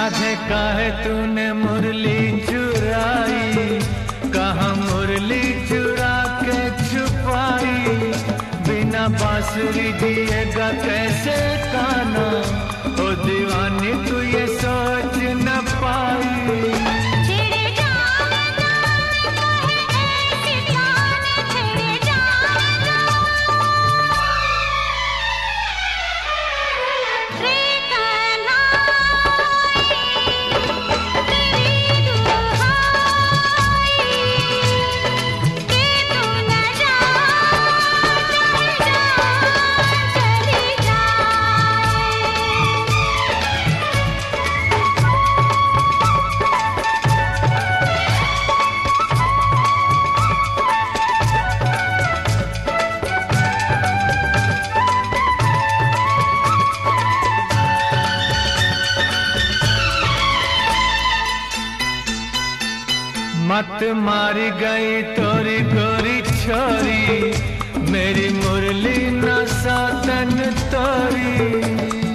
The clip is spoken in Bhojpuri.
राधे काहे तूने मुरली चुराई, कहाँ मुरली चुरा के छुपाई। बिना बांसुरी जिएगा कैसे कान्हा, ओ दीवानी तू ये सोच न पाई। मत मारी गई तोरी गोरी छोरी, मेरी मुरली न सातन तोरी।